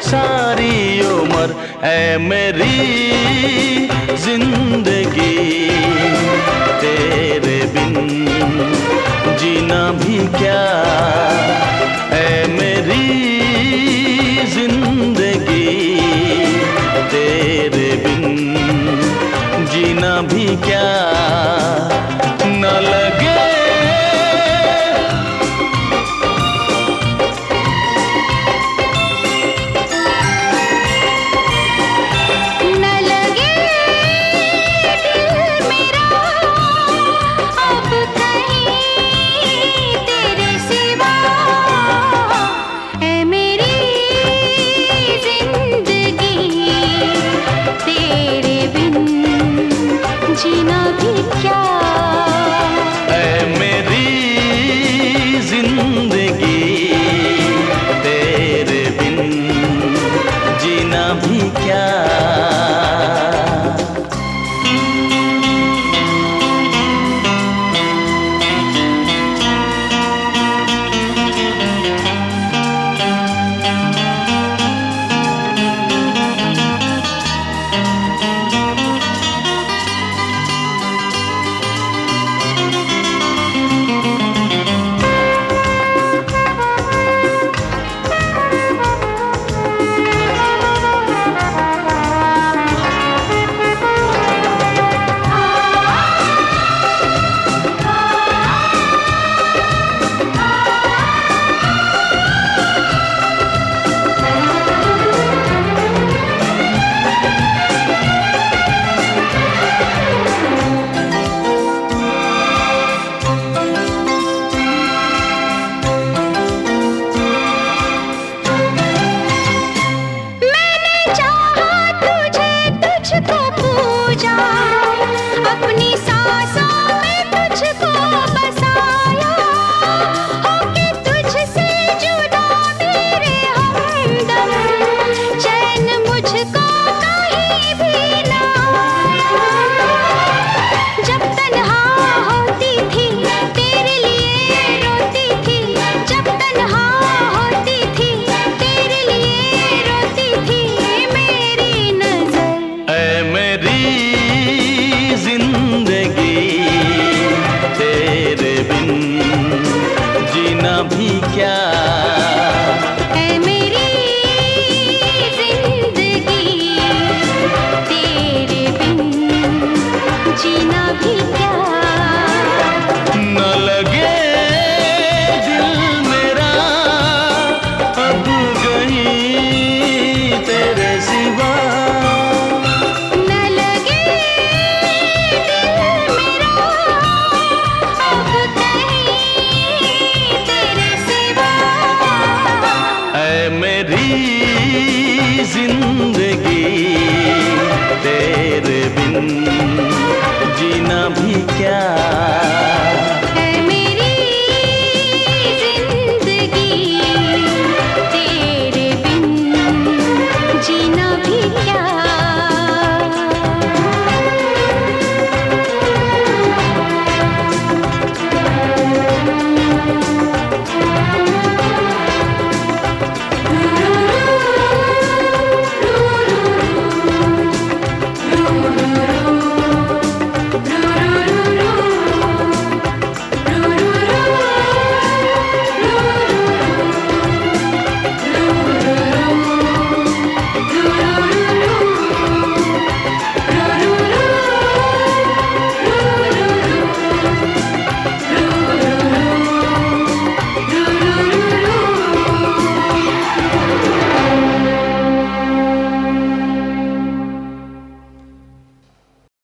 सारी उम्र ऐ मेरी जिंदगी, तेरे बिन जीना भी क्या ऐ मेरी जिंदगी, तेरे बिन जीना भी क्या न लगे। जीना भी क्या ऐ मेरी जिंदगी, तेरे बिन जीना भी क्या। अपनी सांसों में तुझको बसाया, होके तुझसे जुदा मेरे हमदम, चैन मुझको कहीं भी ना आया। जब तन्हा होती थी तेरे लिए रोती थी, जब तन्हा होती थी तेरे लिए रोती थी मेरी नजर ऐ मेरी जिंदगी, तेरे बिन जीना भी क्या ऐ मेरी जिंदगी, तेरे बिन जीना भी क्या न लगे दिल मेरा अब कहीं तेरे सिवा, न लगे दिल मेरा अब कहीं तेरे सिवा। ऐ मेरी जिंदगी, तेरे बिन जीना भी क्या।